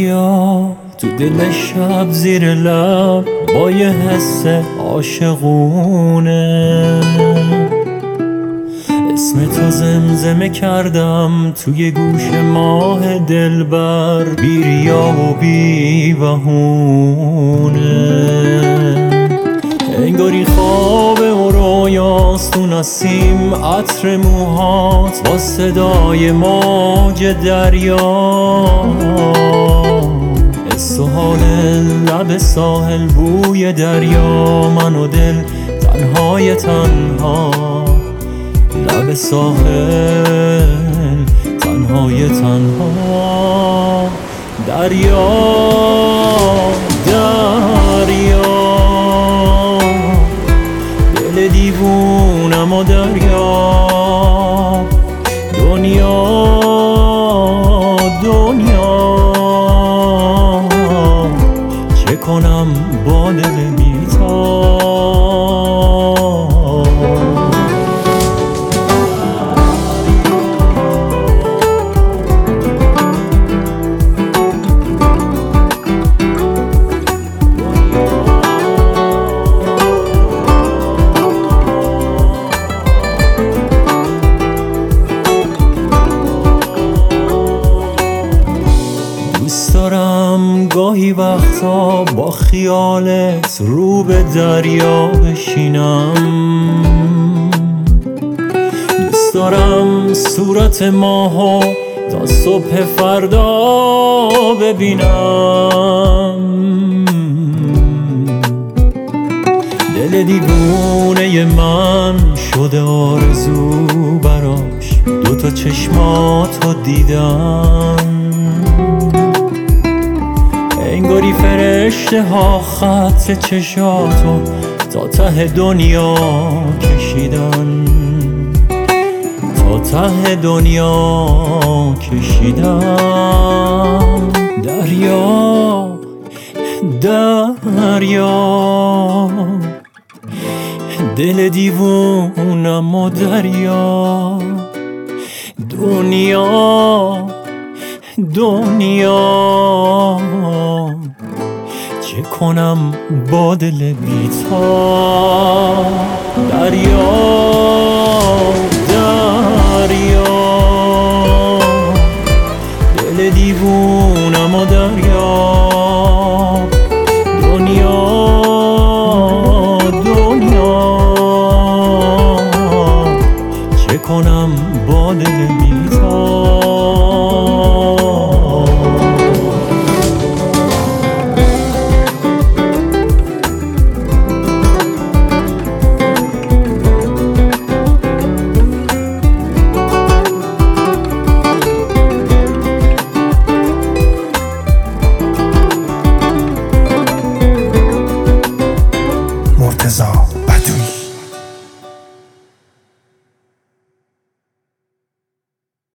دریا تو دل شب زیر لب با یه حس عاشقونه اسم تو زمزمه کردم توی گوش ماه دلبر بی ریا و بی بهونه انگاری خواب و رویاست تو نسیم عطر موهات با صدای موج دریا حس و حال لب ساحل بوی دریا من و دل تنهای تنها لب ساحل تنهای تنها دریا دریا دل دیوونم و دریا دنیا دنیا چه کنم با دل بی‌تاب دوست دارم گاهی وقتا با خیالت رو به دریا بشینم دوست دارم صورت ماهو تا صبح فردا ببینم دل دیوونه من شده آرزو براش دوتا چشماتو دیدم انگاری فرشته ها خط چشاتو تا ته دنیا کشیدن تا ته دنیا کشیدن دریا دریا دل دیوونم و دریا دنیا دنیا چه کنم با دل بی‌تاب دریا دریا دل دیوونم و دریا دنیا دنیا چه کنم با دل بی‌تاب